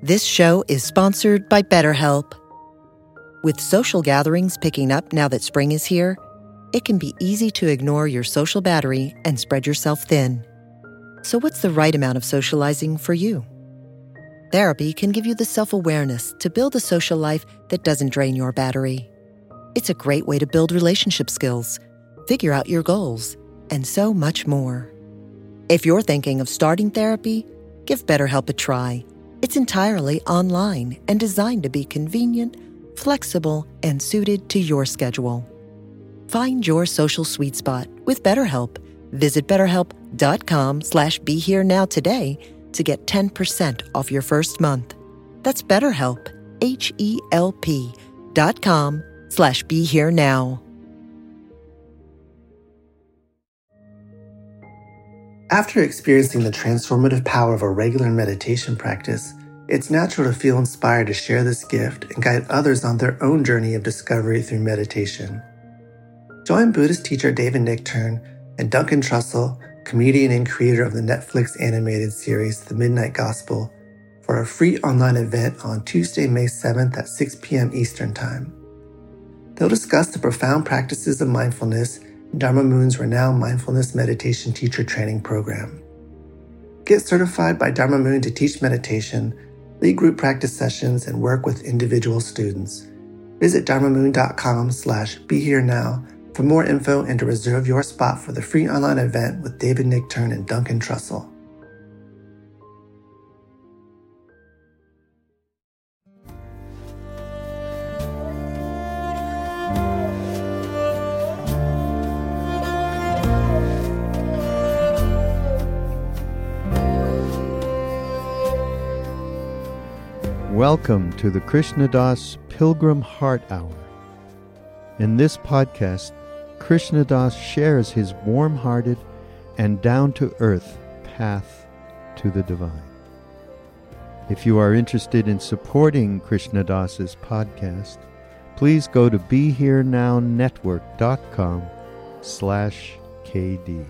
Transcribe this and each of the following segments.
This show is sponsored by BetterHelp. With social gatherings picking up now that spring is here, it can be easy to ignore your social battery and spread yourself thin. So what's the right amount of socializing for you? Therapy can give you the self-awareness to build a social life that doesn't drain your battery. It's a great way to build relationship skills, figure out your goals, and so much more. If you're thinking of starting therapy, give BetterHelp a try. It's entirely online and designed to be convenient, flexible, and suited to your schedule. Find your social sweet spot with BetterHelp. Visit BetterHelp.com/BeHereNow today to get 10% off your first month. That's BetterHelp, HELP.com/BeHereNow. After experiencing the transformative power of a regular meditation practice, it's natural to feel inspired to share this gift and guide others on their own journey of discovery through meditation. Join Buddhist teacher David Nichtern and Duncan Trussell, comedian and creator of the Netflix animated series The Midnight Gospel, for a free online event on Tuesday, May 7th at 6 p.m. Eastern Time. They'll discuss the profound practices of mindfulness in Dharma Moon's renowned mindfulness meditation teacher training program. Get certified by Dharma Moon to teach meditation, lead group practice sessions, and work with individual students. Visit dharmamoon.com/BeHereNow for more info and to reserve your spot for the free online event with David Nichtern and Duncan Trussell. Welcome to the Krishna Das Pilgrim Heart Hour. In this podcast, Krishna Das shares his warm-hearted and down-to-earth path to the divine. If you are interested in supporting Krishna Das's podcast, please go to BeHereNowNetwork.com/KD.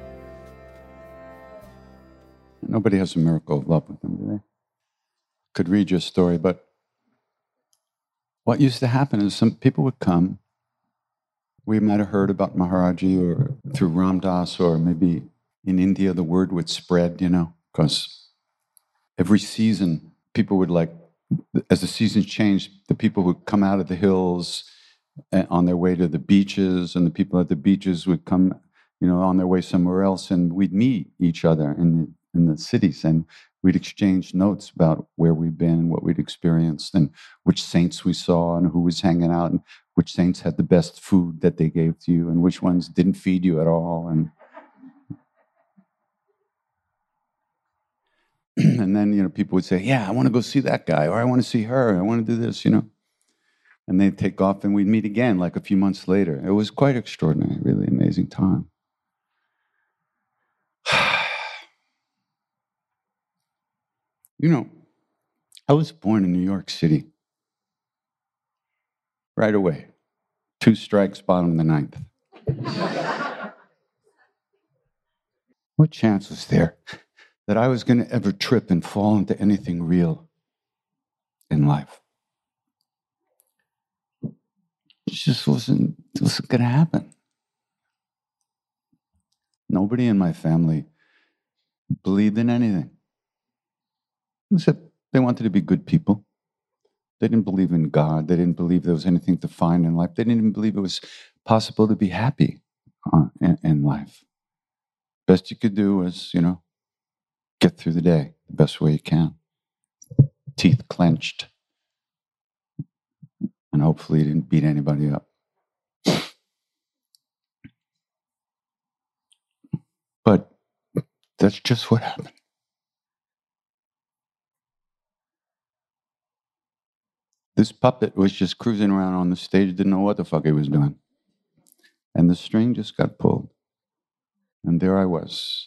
Nobody has a miracle of love with them, do they? Could read your story, but what used to happen is some people would come. We might have heard about Maharaji or through Ram Dass, or maybe in India the word would spread, because every season people would as the seasons changed, the people would come out of the hills on their way to the beaches, and the people at the beaches would come, on their way somewhere else, and we'd meet each other in the cities, and we'd exchange notes about where we'd been, what we'd experienced, and which saints we saw, and who was hanging out, and which saints had the best food that they gave to you, and which ones didn't feed you at all. And and then, people would say, yeah, I want to go see that guy, or I want to see her, I want to do this, And they'd take off, and we'd meet again like a few months later. It was quite extraordinary, really amazing time. I was born in New York City. Right away. 2 strikes, bottom of the 9th. What chance was there that I was going to ever trip and fall into anything real in life? It just wasn't going to happen. Nobody in my family believed in anything. Except they wanted to be good people. They didn't believe in God. They didn't believe there was anything to find in life. They didn't even believe it was possible to be happy in life. Best you could do was, get through the day the best way you can. Teeth clenched. And hopefully you didn't beat anybody up. But that's just what happened. This puppet was just cruising around on the stage, didn't know what the fuck he was doing. And the string just got pulled. And there I was.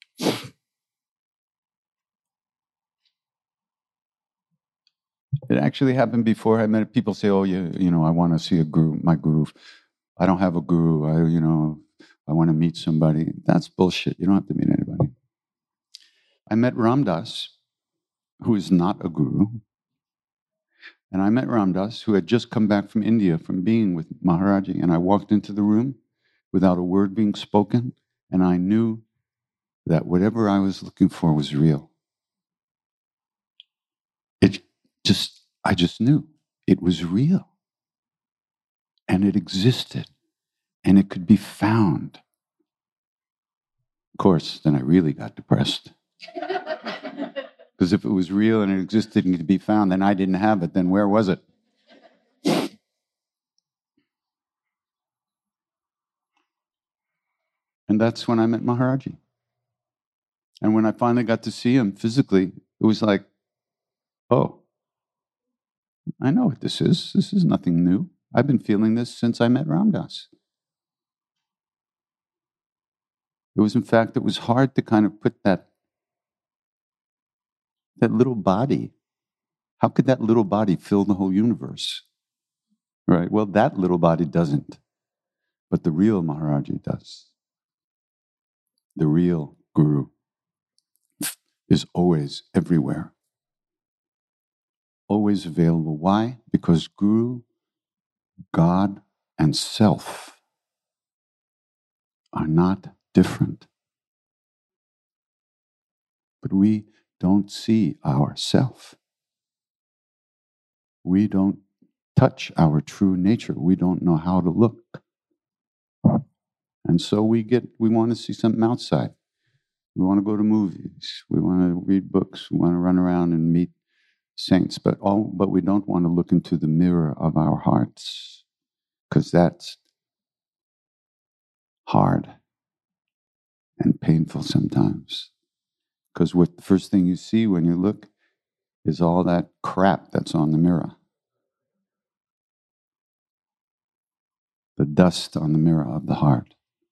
It actually happened before I met it. People say, oh, I want to see my guru. I don't have a guru. I want to meet somebody. That's bullshit. You don't have to meet anybody. I met Ram Dass who is not a guru. And I met Ram Dass, who had just come back from India from being with Maharaji. And I walked into the room without a word being spoken. And I knew that whatever I was looking for was real. I just knew it was real. And it existed. And it could be found. Of course, then I really got depressed. Because if it was real and it existed and could be found, then I didn't have it, then where was it? And that's when I met Maharaji. And when I finally got to see him physically, it was like, oh, I know what this is. This is nothing new. I've been feeling this since I met Ram Dass. It was, in fact, it was hard to kind of put that little body. How could that little body fill the whole universe? Right? Well, that little body doesn't. But the real Maharaji does. The real Guru is always everywhere. Always available. Why? Because Guru, God, and self are not different. But we don't see ourself. We don't touch our true nature. We don't know how to look. And so we want to see something outside. We want to go to movies. We want to read books. We want to run around and meet saints. But we don't want to look into the mirror of our hearts, because that's hard and painful sometimes. Because what the first thing you see when you look is all that crap that's on the mirror. The dust on the mirror of the heart.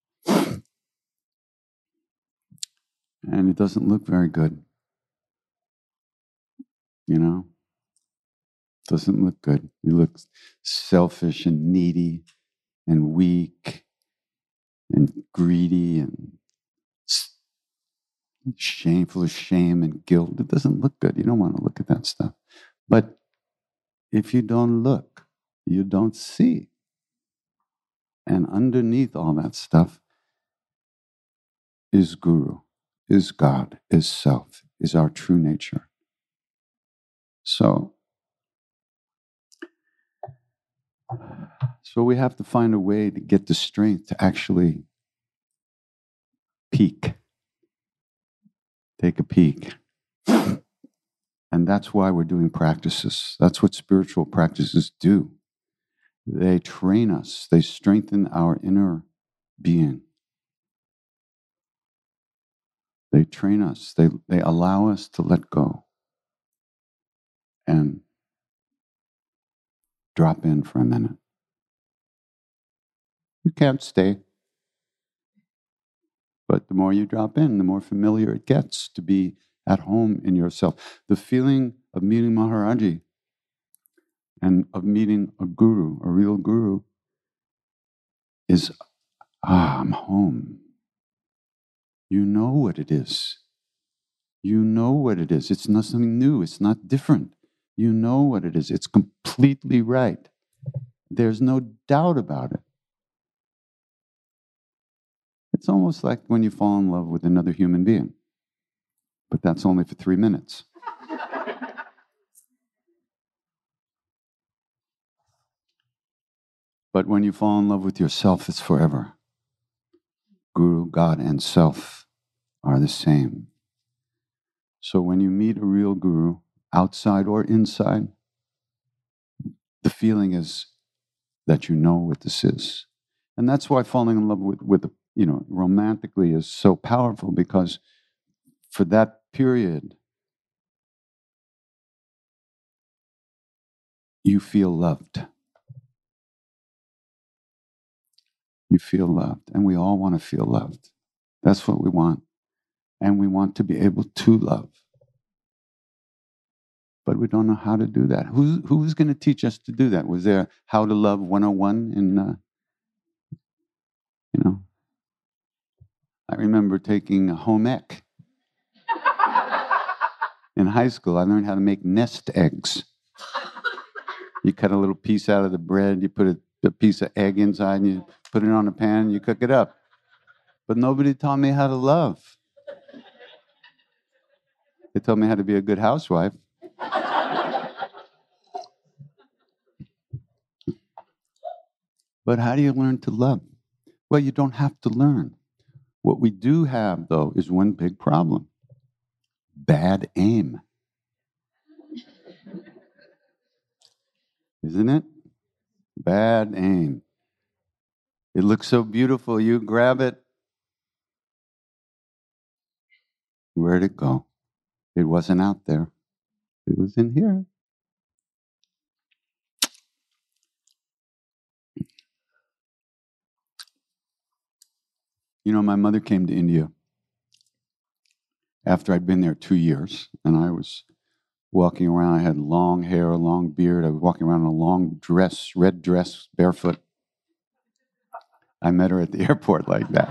And it doesn't look very good. You know? It doesn't look good. You look selfish and needy and weak and greedy and shameful of shame and guilt. It doesn't look good. You don't want to look at that stuff. But if you don't look, you don't see. And underneath all that stuff is Guru, is God, is self, is our true nature. So we have to find a way to get the strength to actually peek. Take a peek. And that's why we're doing practices. That's what spiritual practices do. They train us. They strengthen our inner being. They train us. They allow us to let go and drop in for a minute. You can't stay. But the more you drop in, the more familiar it gets to be at home in yourself. The feeling of meeting Maharaji and of meeting a guru, a real guru, is, I'm home. You know what it is. You know what it is. It's not something new. It's not different. You know what it is. It's completely right. There's no doubt about it. It's almost like when you fall in love with another human being. But that's only for 3 minutes. But when you fall in love with yourself, it's forever. Guru, God, and self are the same. So when you meet a real guru, outside or inside, the feeling is that you know what this is. And that's why falling in love with romantically is so powerful, because for that period, you feel loved. You feel loved. And we all want to feel loved. That's what we want. And we want to be able to love. But we don't know how to do that. Who's going to teach us to do that? Was there How to Love 101 in, I remember taking a home ec. In high school, I learned how to make nest eggs. You cut a little piece out of the bread, you put a piece of egg inside, and you put it on a pan, and you cook it up. But nobody taught me how to love. They told me how to be a good housewife. But how do you learn to love? Well, you don't have to learn. What we do have, though, is one big problem. Bad aim. Isn't it? Bad aim. It looks so beautiful. You grab it. Where'd it go? It wasn't out there. It was in here. You know, my mother came to India after I'd been there 2 years, and I was walking around. I had long hair, a long beard. I was walking around in a long dress, red dress, barefoot. I met her at the airport like that.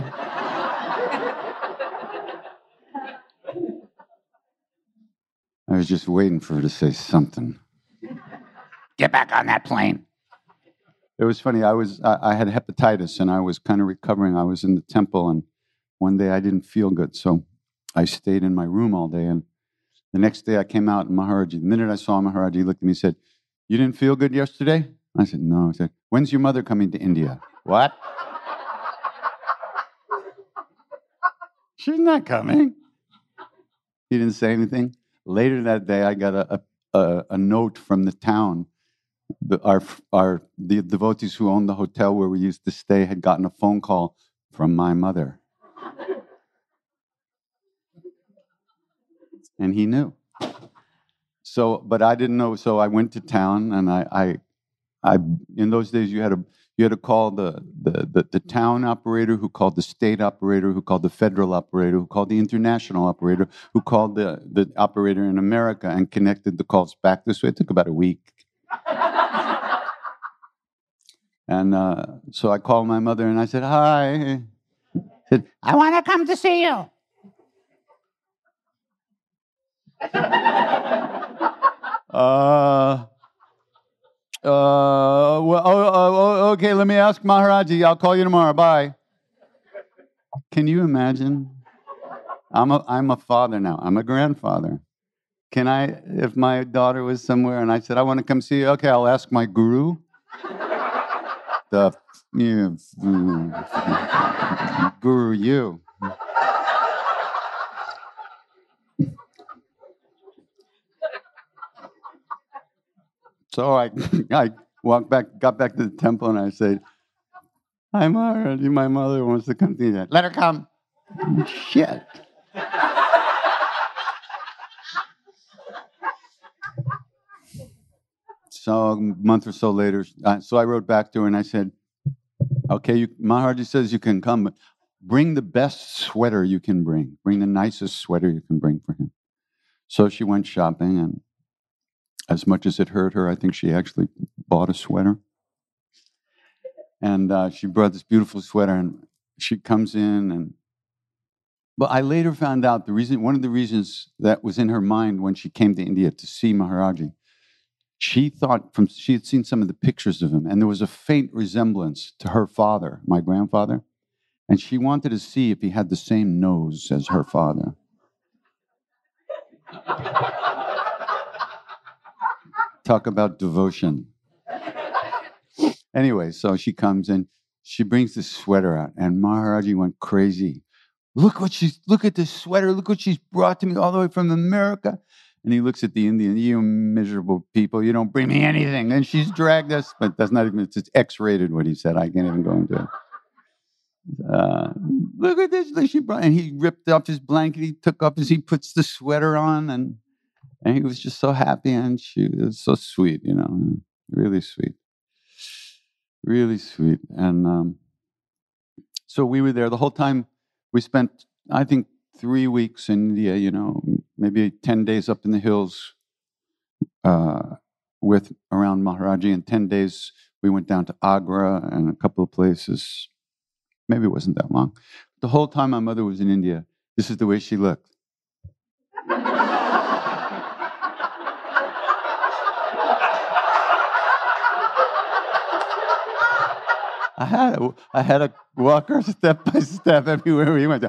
I was just waiting for her to say something. Get back on that plane. It was funny. I had hepatitis, and I was kind of recovering. I was in the temple, and one day I didn't feel good, so I stayed in my room all day. And the next day I came out, and Maharaji, the minute I saw Maharaji, he looked at me and said, "You didn't feel good yesterday?" I said, "No." He said, "When's your mother coming to India?" What? She's not coming. He didn't say anything. Later that day, I got a note from the town. The devotees who owned the hotel where we used to stay had gotten a phone call from my mother. And he knew. So, but I didn't know. So I went to town, and I in those days you had to call the town operator, who called the state operator, who called the federal operator, who called the international operator, who called the operator in America, and connected the calls back this way. It took about a week. And so I called my mother, and I said, "Hi." I said, "I want to come to see you." Okay, let me ask Maharaji. I'll call you tomorrow. Bye. Can you imagine? I'm a father now. I'm a grandfather. Can I, if my daughter was somewhere and I said, "I want to come see you," okay, I'll ask my guru. Guru, you. So I got back to the temple, and I said, "Hi, Maharaji, my mother wants to come see you." "Let her come." Shit. So a month or so later, so I wrote back to her and I said, "Okay, Maharaji says you can come, but bring the best sweater you can bring. Bring the nicest sweater you can bring for him." So she went shopping, and as much as it hurt her, I think she actually bought a sweater. And she brought this beautiful sweater, and she comes in, but I later found out one of the reasons that was in her mind when she came to India to see Maharaji, she had seen some of the pictures of him, and there was a faint resemblance to her father, my grandfather, and she wanted to see if he had the same nose as her father. Talk about devotion. Anyway, so she comes in, she brings this sweater out, and Maharaji went crazy. Look at this sweater. Look what she's brought to me all the way from America. And he looks at the Indian, "You miserable people, you don't bring me anything." And she's dragged us, but that's not even, it's X-rated what he said. I can't even go into it. Look at this. She brought, and he ripped off his blanket. He puts the sweater on, and he was just so happy. And she was so sweet, really sweet. Really sweet. And so we were there the whole time. We spent, I think, 3 weeks in India, maybe 10 days up in the hills around Maharaji, and 10 days we went down to Agra and a couple of places. Maybe it wasn't that long. The whole time my mother was in India, this is the way she looked. I had a walker step by step everywhere we went.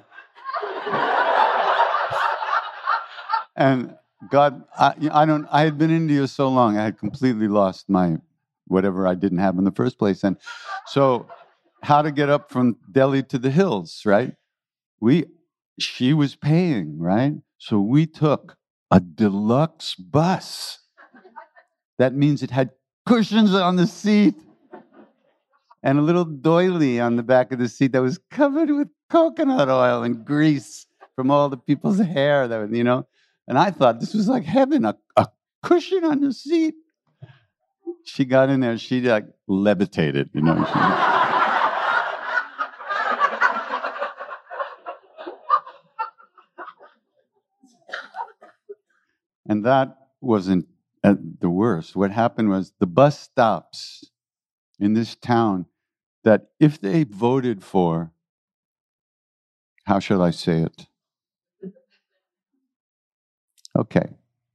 And God, I had been in India so long, I had completely lost my whatever I didn't have in the first place. And so, how to get up from Delhi to the hills, right? She was paying, right? So we took a deluxe bus. That means it had cushions on the seat and a little doily on the back of the seat that was covered with coconut oil and grease from all the people's hair that was, And I thought this was like heaven, a cushion on the seat. She got in there, she like levitated, And that wasn't the worst. What happened was the bus stops in this town that if they voted for, how shall I say it? Okay.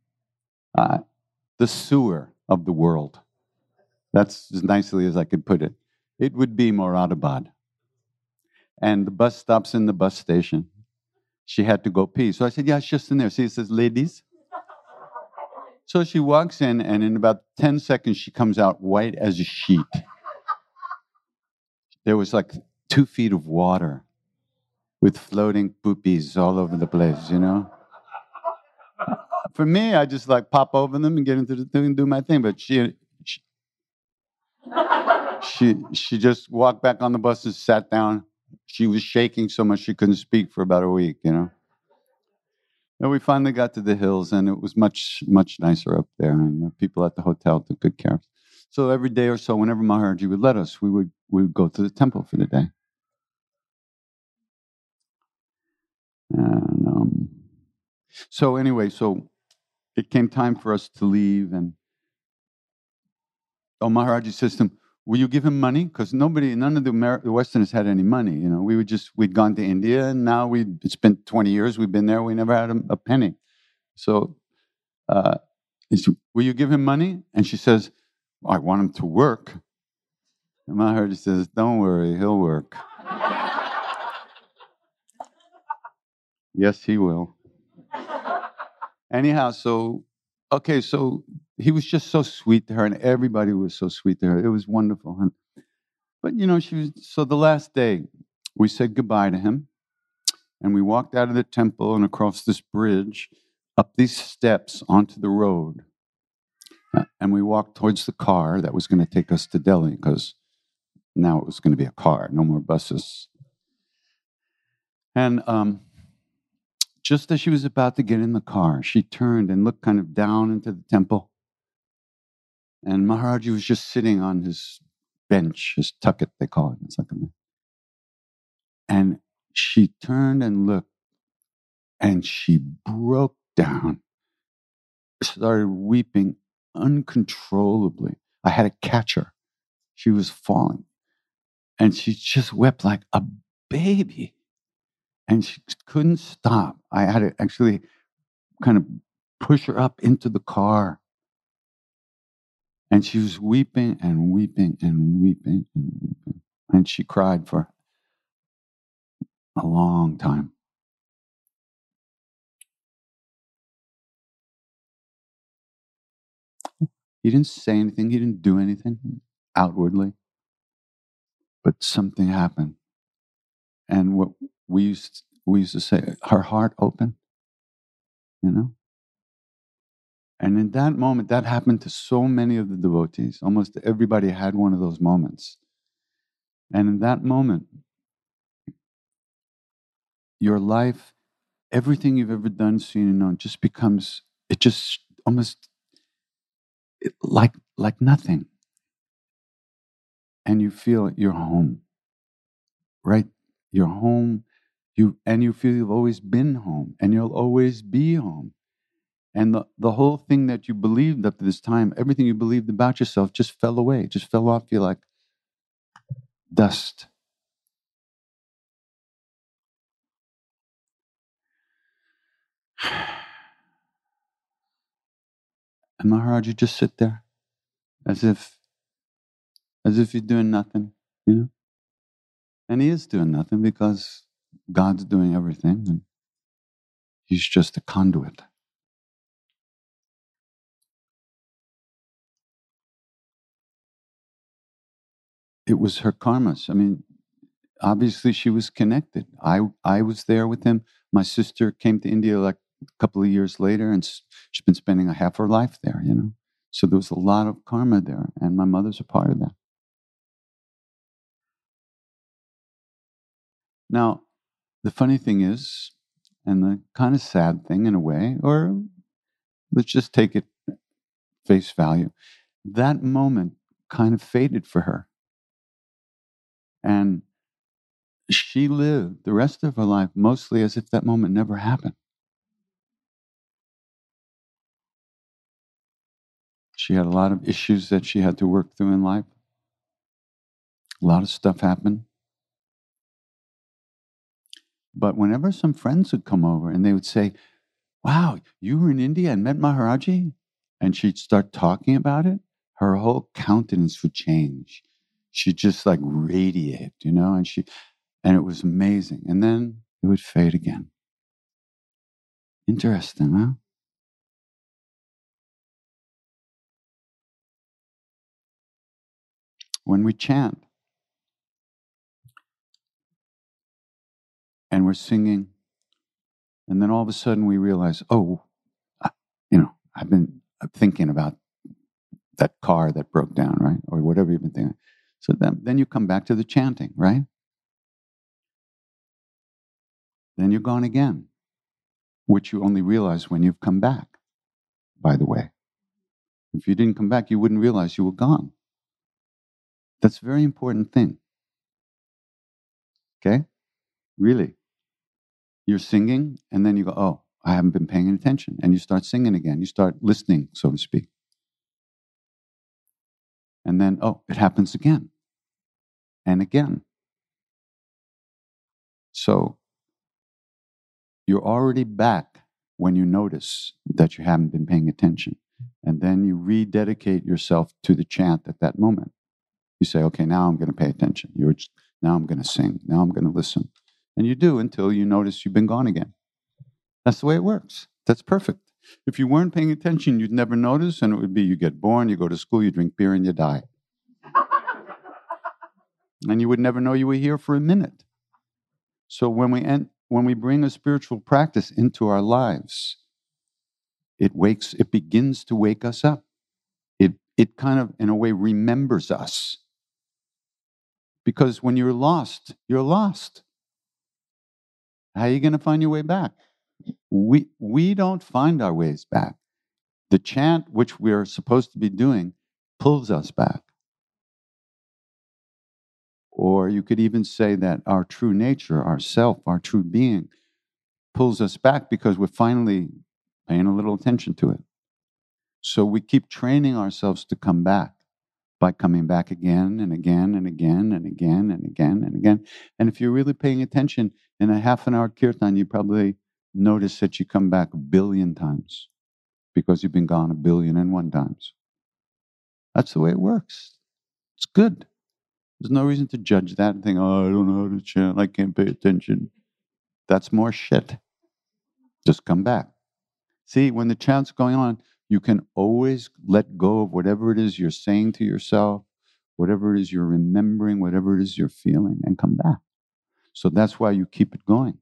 The sewer of the world. That's as nicely as I could put it. It would be Moradabad. And the bus stops in the bus station. She had to go pee. So I said, yeah, it's just in there. See, it says ladies. So she walks in, and in about 10 seconds, she comes out white as a sheet. There was like 2 feet of water with floating poopies all over the place, For me, I just like pop over them and get into the thing and do my thing. But she just walked back on the bus and sat down. She was shaking so much she couldn't speak for about a week, And we finally got to the hills, and it was much, much nicer up there. And the people at the hotel took good care of us. So every day or so, whenever Maharaji would let us, we would go to the temple for the day. And so anyway, it came time for us to leave, and Maharaji says to him, will you give him money? Because none of the Westerners had any money. We'd gone to India, and now it's been 20 years we've been there. We never had a penny. So he said, will you give him money? And she says, I want him to work. And Maharaji says, don't worry, he'll work. Yes, he will. Anyhow, so he was just so sweet to her, and everybody was so sweet to her. It was wonderful. But, so the last day, we said goodbye to him, and we walked out of the temple and across this bridge, up these steps onto the road. And we walked towards the car that was going to take us to Delhi, because now it was going to be a car, no more buses. And just as she was about to get in the car, she turned and looked kind of down into the temple. And Maharaji was just sitting on his bench, his tucket, they call it. It's like and she turned and looked, and she broke down, started weeping uncontrollably. I had to catch her. She was falling. And she just wept like a baby. And she couldn't stop. I had to actually kind of push her up into the car. And she was weeping and weeping and weeping and weeping. And she cried for a long time. He didn't say anything. He didn't do anything outwardly. But something happened. And what we used to say, her heart opened, And in that moment, that happened to so many of the devotees. Almost everybody had one of those moments. And in that moment, your life, everything you've ever done, seen, and known, just becomes, it just almost like nothing. And you feel you're home, right? You're home. You feel you've always been home, and you'll always be home. And the whole thing that you believed up to this time, everything you believed about yourself just fell away, just fell off you like dust. And Maharaj, you just sit there as if you're doing nothing, And he is doing nothing because God's doing everything, and he's just a conduit. It was her karmas. I mean, obviously she was connected. I was there with him. My sister came to India like a couple of years later, and she's been spending a half her life there, So there was a lot of karma there, and my mother's a part of that. Now, the funny thing is, and the kind of sad thing in a way, or let's just take it face value, that moment kind of faded for her. And she lived the rest of her life mostly as if that moment never happened. She had a lot of issues that she had to work through in life. A lot of stuff happened. But whenever some friends would come over and they would say, "Wow, you were in India and met Maharaji?" And she'd start talking about it, her whole countenance would change. She'd just like radiate, and it was amazing. And then it would fade again. Interesting, huh? When we chant and we're singing, and then all of a sudden we realize, I've been thinking about that car that broke down, right? Or whatever you've been thinking. So then you come back to the chanting, right? Then you're gone again, which you only realize when you've come back, by the way. If you didn't come back, you wouldn't realize you were gone. That's a very important thing. Okay? Really. You're singing, and then you go, "Oh, I haven't been paying attention." And you start singing again. You start listening, so to speak. And then, it happens again and again. So you're already back when you notice that you haven't been paying attention. And then you rededicate yourself to the chant at that moment. You say, "Okay, now I'm going to pay attention. Now I'm going to sing. Now I'm going to listen." And you do until you notice you've been gone again. That's the way it works. That's perfect. If you weren't paying attention, you'd never notice, and it would be you get born, you go to school, you drink beer, and you die. And you would never know you were here for a minute. So when we bring a spiritual practice into our lives, it begins to wake us up. It kind of, in a way, remembers us. Because when you're lost, you're lost. How are you going to find your way back? We don't find our ways back. The chant, which we're supposed to be doing, pulls us back. Or you could even say that our true nature, our self, our true being, pulls us back because we're finally paying a little attention to it. So we keep training ourselves to come back by coming back again and again and again and again and again and again. And if you're really paying attention, in a half an hour kirtan, you probably notice that you come back 1 billion times because you've been gone 1 billion and 1 times. That's the way it works. It's good. There's no reason to judge that and think, "Oh, I don't know how to chant. I can't pay attention." That's more shit. Just come back. See, when the chant's going on, you can always let go of whatever it is you're saying to yourself, whatever it is you're remembering, whatever it is you're feeling, and come back. So that's why you keep it going.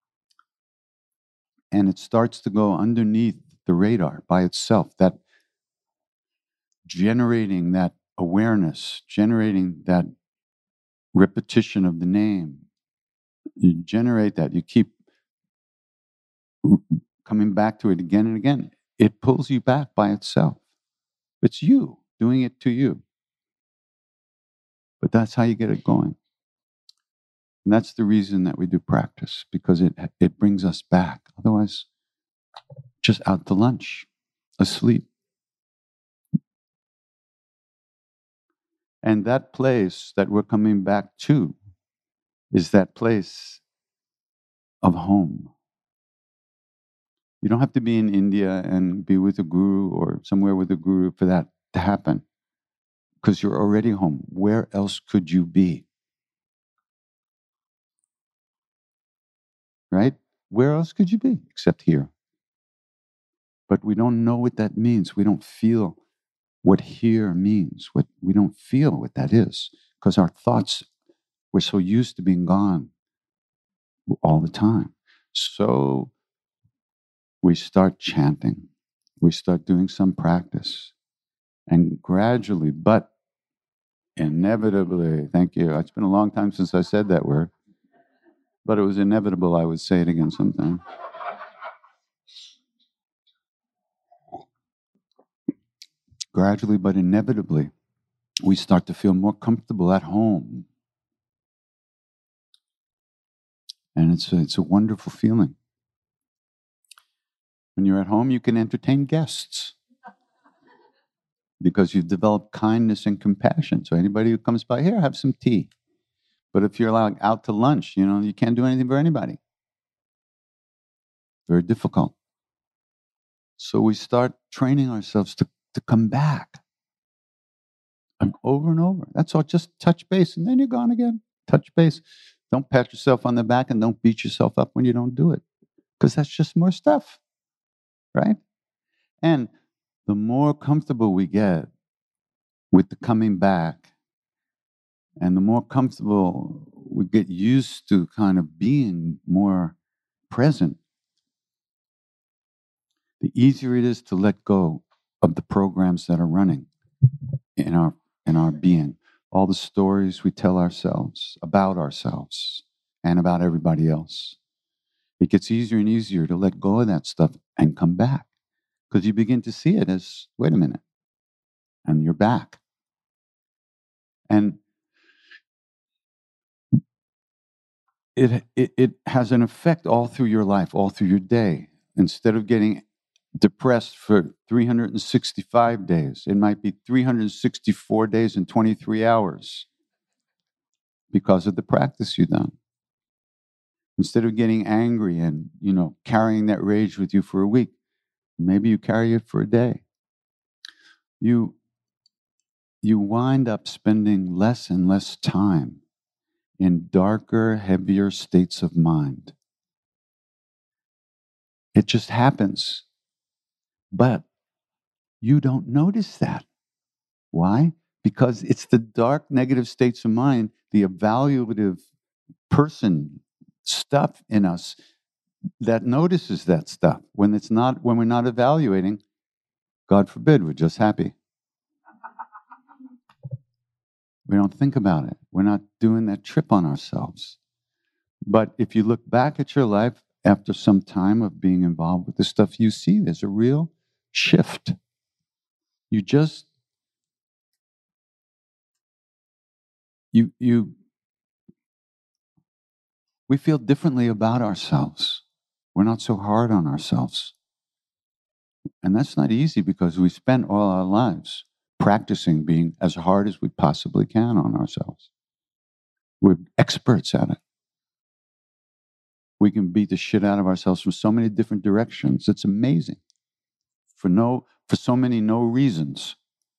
And it starts to go underneath the radar by itself, that generating that awareness, generating that repetition of the name. You generate that. You keep coming back to it again and again. It pulls you back by itself. It's you doing it to you. But that's how you get it going. And that's the reason that we do practice, because it brings us back. Otherwise, just out to lunch, asleep. And that place that we're coming back to is that place of home. You don't have to be in India and be with a guru or somewhere with a guru for that to happen, because you're already home. Where else could you be? right? Where else could you be except here? But we don't know what that means. We don't feel what here means. We don't feel what that is because our thoughts, we're so used to being gone all the time. So we start chanting. We start doing some practice. And gradually, but inevitably, thank you. It's been a long time since I said that word, but it was inevitable I would say it again sometime. Gradually, but inevitably, we start to feel more comfortable at home. And it's a wonderful feeling. When you're at home, you can entertain guests because you've developed kindness and compassion. So anybody who comes by, here, have some tea. But if you're like out to lunch, you can't do anything for anybody. Very difficult. So we start training ourselves to come back. And over. That's all. Just touch base, and then you're gone again. Touch base. Don't pat yourself on the back and don't beat yourself up when you don't do it, because that's just more stuff, right? And the more comfortable we get with the coming back, and the more comfortable we get used to kind of being more present, the easier it is to let go of the programs that are running in our being. All the stories we tell ourselves and about everybody else. It gets easier and easier to let go of that stuff and come back, because you begin to see it as, wait a minute, and you're back. And it has an effect all through your life, all through your day. Instead of getting depressed for 365 days, it might be 364 days and 23 hours because of the practice you've done. Instead of getting angry and, carrying that rage with you for a week, maybe you carry it for a day. You wind up spending less and less time in darker, heavier states of mind. It just happens. But you don't notice that. Why? Because it's the dark, negative states of mind, the evaluative person stuff in us that notices that stuff. When we're not evaluating, God forbid, we're just happy. We don't think about it. We're not doing that trip on ourselves. But if you look back at your life after some time of being involved with this stuff, you see there's a real shift. We feel differently about ourselves. We're not so hard on ourselves. And that's not easy because we spent all our lives practicing being as hard as we possibly can on ourselves. We're experts at it. We can beat the shit out of ourselves from so many different directions. It's amazing. For so many no reasons.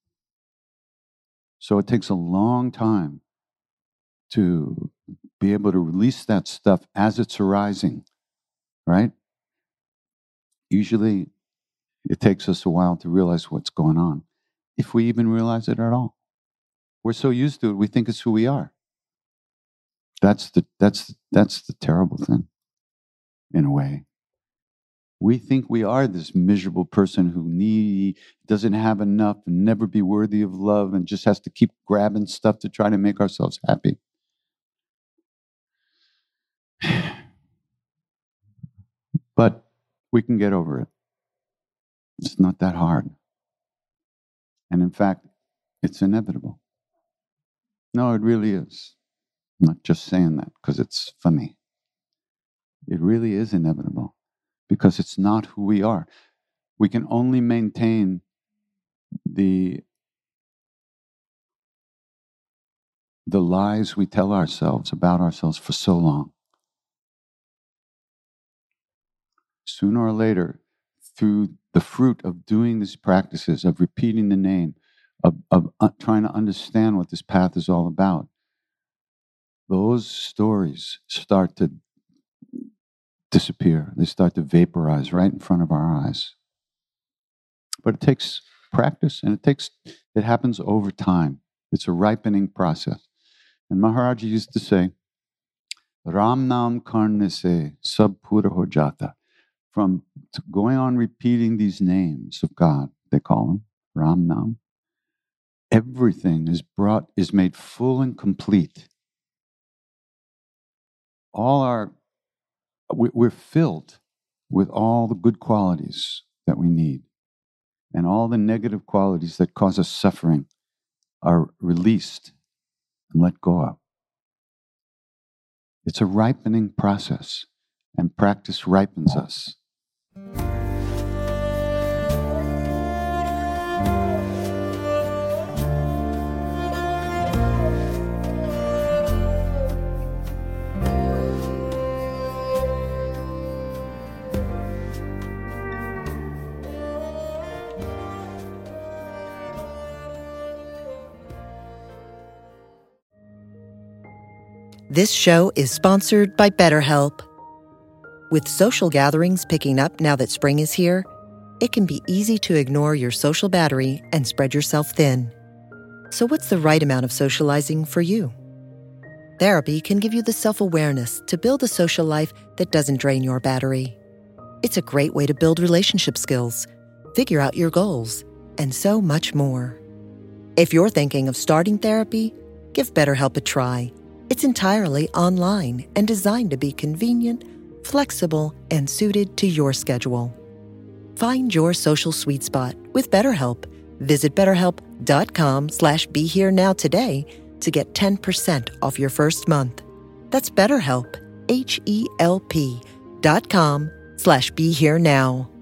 So it takes a long time to be able to release that stuff as it's arising, right? Usually it takes us a while to realize what's going on, if we even realize it at all. We're so used to it, we think it's who we are. That's the terrible thing, in a way. We think we are this miserable person who doesn't have enough and never be worthy of love and just has to keep grabbing stuff to try to make ourselves happy. But we can get over it. It's not that hard. And in fact, it's inevitable. No, it really is. I'm not just saying that because it's funny. It really is inevitable because it's not who we are. We can only maintain the lies we tell ourselves about ourselves for so long. Sooner or later, through the fruit of doing these practices, of repeating the name, of trying to understand what this path is all about, those stories start to disappear. They start to vaporize right in front of our eyes. But it takes practice, and it happens over time. It's a ripening process. And Maharaj used to say, Ram Nam Karne Se Sab Pura Ho Jata. From going on repeating these names of God, they call them, Ram Nam, everything is made full and complete. We're filled with all the good qualities that we need, and all the negative qualities that cause us suffering are released and let go of. It's a ripening process, and practice ripens us. This show is sponsored by BetterHelp. With social gatherings picking up now that spring is here, it can be easy to ignore your social battery and spread yourself thin. So what's the right amount of socializing for you? Therapy can give you the self-awareness to build a social life that doesn't drain your battery. It's a great way to build relationship skills, figure out your goals, and so much more. If you're thinking of starting therapy, give BetterHelp a try. It's entirely online and designed to be convenient, flexible, and suited to your schedule. Find your social sweet spot with BetterHelp. Visit BetterHelp.com/BeHereNow today to get 10% off your first month. That's BetterHelp, HELP.com/BeHereNow.